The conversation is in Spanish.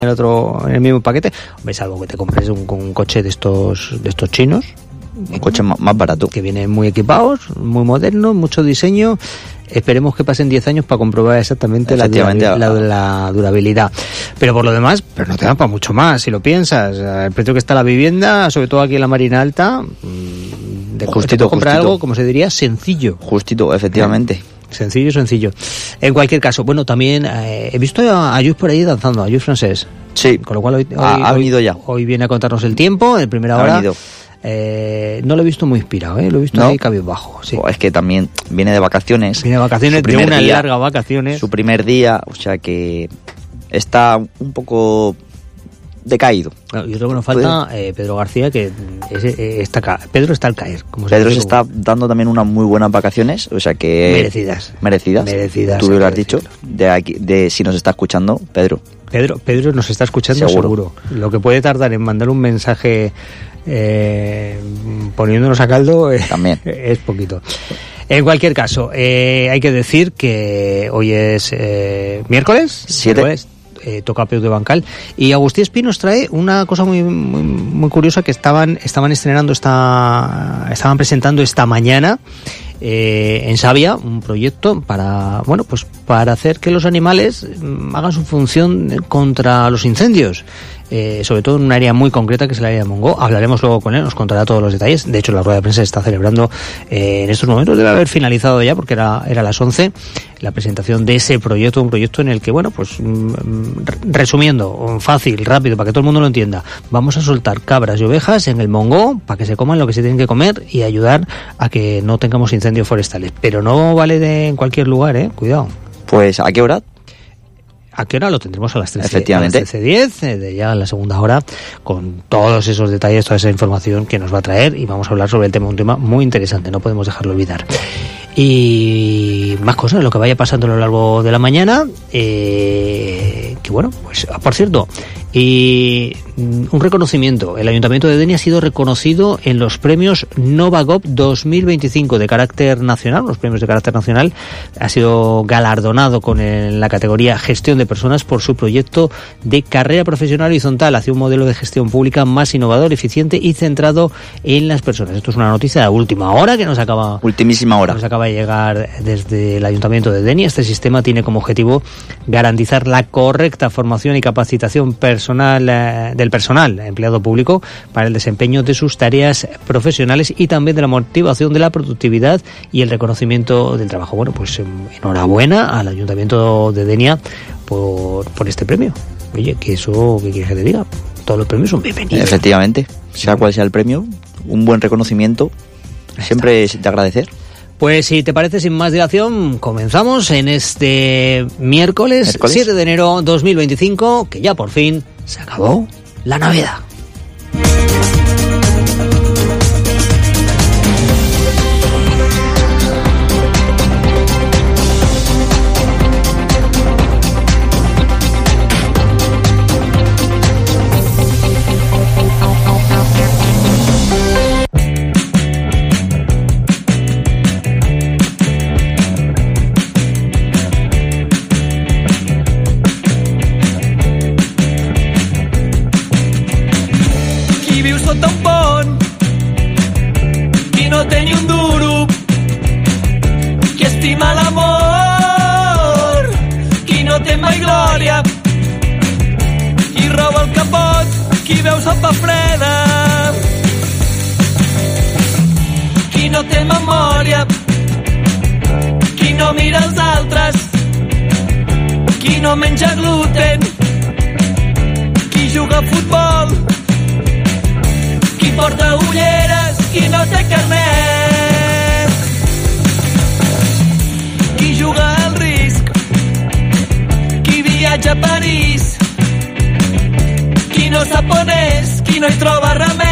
en el mismo paquete, hombre, salvo que te compres un coche de estos chinos, un coche más barato, que vienen muy equipados, muy modernos, mucho diseño. Esperemos que pasen 10 años para comprobar exactamente la durabilidad. Pero por lo demás, pero no te dan para mucho más, si lo piensas. El precio que está la vivienda, sobre todo aquí en la Marina Alta, justito, comprar algo, como se diría, sencillo. Justito, efectivamente. Sencillo. En cualquier caso, bueno, también he visto a Ayus por ahí danzando, a Ayus francés. Sí. Con lo cual hoy ha venido ya. Hoy viene a contarnos el tiempo, en primera hora. Ha venido. No lo he visto muy inspirado, lo he visto ahí cabizbajo. Sí. Es que también viene de vacaciones. Viene de vacaciones, de unas largas vacaciones. Su primer día, o sea que está un poco decaído. Yo creo que nos falta Pedro García, que Pedro está al caer. Pedro se está dando también unas muy buenas vacaciones, o sea que... Merecidas. Tú lo has dicho, si nos está escuchando, Pedro. Pedro nos está escuchando seguro. Lo que puede tardar en mandar un mensaje poniéndonos a caldo también es poquito. En cualquier caso, hay que decir que hoy es miércoles 7. Toca Peu de Bancal, y Agustí Espí nos trae una cosa muy curiosa que estaban presentando esta mañana en Savia, un proyecto para hacer que los animales hagan su función contra los incendios, sobre todo en un área muy concreta que es el área de Montgó. Hablaremos luego con él, nos contará todos los detalles. De hecho, la rueda de prensa se está celebrando en estos momentos, debe haber finalizado ya porque era las 11 la presentación de ese proyecto, un proyecto en el que, resumiendo, fácil, rápido, para que todo el mundo lo entienda, vamos a soltar cabras y ovejas en el Montgó para que se coman lo que se tienen que comer y ayudar a que no tengamos incendios forestales. Pero no vale en cualquier lugar, cuidado. Pues, ¿a qué hora? ¿A qué hora? Lo tendremos a las 13. Efectivamente. A las 13:10, ya en la segunda hora, con todos esos detalles, toda esa información que nos va a traer, y vamos a hablar sobre el tema, un tema muy interesante, no podemos dejarlo olvidar. Y más cosas, lo que vaya pasando a lo largo de la mañana, por cierto, y un reconocimiento. El Ayuntamiento de Denia ha sido reconocido en los premios Novagov 2025 de carácter nacional. Los premios de carácter nacional. Ha sido galardonado con la categoría Gestión de Personas por su proyecto de carrera profesional horizontal hacia un modelo de gestión pública más innovador, eficiente y centrado en las personas. Esto es una noticia de última hora que ultimísima hora. Nos acaba de llegar desde el Ayuntamiento de Denia. Este sistema tiene como objetivo garantizar la correcta formación y capacitación del personal empleado público para el desempeño de sus tareas profesionales y también de la motivación de la productividad y el reconocimiento del trabajo. Bueno, pues enhorabuena al Ayuntamiento de Denia por este premio. Oye, ¿qué quieres que te diga? Todos los premios son bienvenidos. Efectivamente, sea cual sea el premio, un buen reconocimiento siempre es de agradecer. Pues si te parece, sin más dilación, comenzamos en este miércoles 7 de enero 2025, que ya por fin se acabó la Navidad. Sopa freda, qui no té memòria, qui no mira els altres, qui no menja gluten, qui juga a futbol, qui porta ulleres, qui no té carnet, qui juga al risc, qui viatja a París, qui no sap on és, qui no hi troba remei.